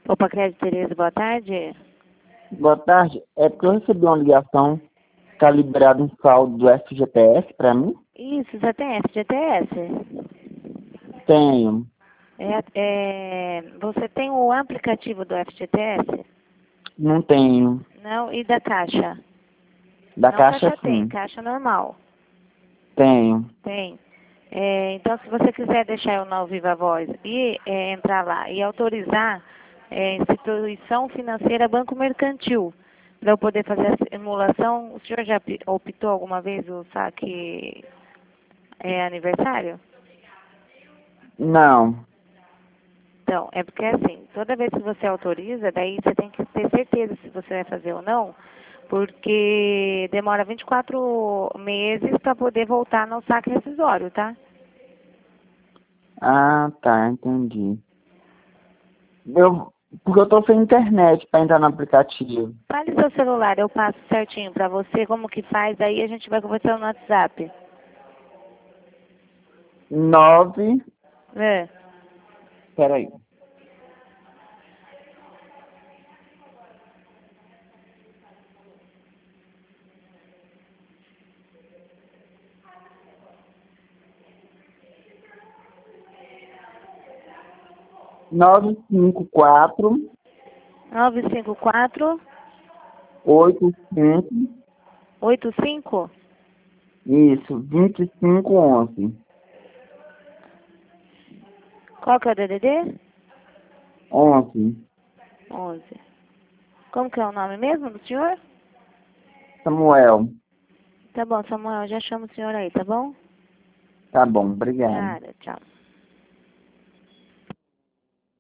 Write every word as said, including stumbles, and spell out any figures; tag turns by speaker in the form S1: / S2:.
S1: Opa, Crédito Tereza, boa tarde.
S2: Boa tarde. É porque eu recebi uma ligação, está liberado um saldo do F G T S para mim?
S1: Isso, você tem F G T S?
S2: Tenho.
S1: É, é, você tem o aplicativo do F G T S?
S2: Não tenho.
S1: Não, e da Caixa?
S2: Da
S1: Não,
S2: Caixa
S1: Caixa tem,
S2: sim.
S1: Caixa normal.
S2: Tenho.
S1: Tem. É, então, se você quiser deixar eu no Viva Voz e é, entrar lá e autorizar é, instituição financeira Banco Mercantil, para eu poder fazer a simulação, o senhor já pi- optou alguma vez o saque é, aniversário?
S2: Não.
S1: Então, é porque assim, toda vez que você autoriza, daí você tem que ter certeza se você vai fazer ou não, porque demora vinte e quatro meses para poder voltar no saque rescisório, tá?
S2: Ah, tá, entendi. Eu, porque eu tô sem internet para entrar no aplicativo.
S1: Fale seu celular, eu passo certinho pra você como que faz, daí a gente vai conversando no WhatsApp.
S2: Nove.
S1: É.
S2: Peraí. Nove cinco quatro
S1: nove cinco quatro,
S2: oito cinco.
S1: oito cinco.
S2: Isso, vinte e cinco onze.
S1: Qual que é o D D D?
S2: onze.
S1: onze. Como que é o nome mesmo do senhor?
S2: Samuel.
S1: Tá bom, Samuel, já chamo o senhor aí, tá bom?
S2: Tá bom, obrigado.
S1: Nada, tchau.